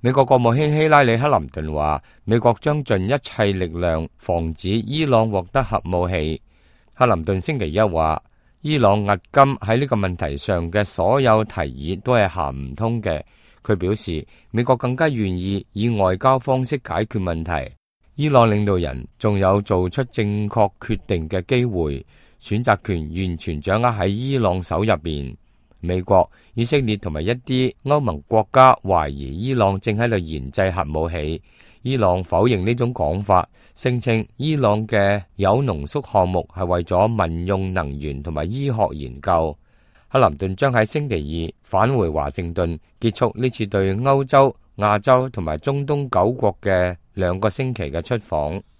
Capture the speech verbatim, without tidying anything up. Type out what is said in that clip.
美國國務卿希拉里克林頓話，美國將盡一切力量防止伊朗獲得核武器。克林頓星期一話，伊朗迄今喺呢個問題上嘅所有提議都係行唔通嘅。佢表示，美國更加願意以外交方式解決問題。伊朗領導人仲有做出正確決定嘅機會，選擇權完全掌握喺伊朗手入邊。美國、以色列同埋一啲歐盟國家懷疑伊朗正喺度研製核武器。伊朗否認呢種講法，聲稱伊朗嘅鈾濃縮項目係為咗民用能源同埋醫學研究。克林頓將喺星期二返回華盛頓，結束呢次對歐洲、亞洲同埋中東九國嘅兩個星期嘅出訪。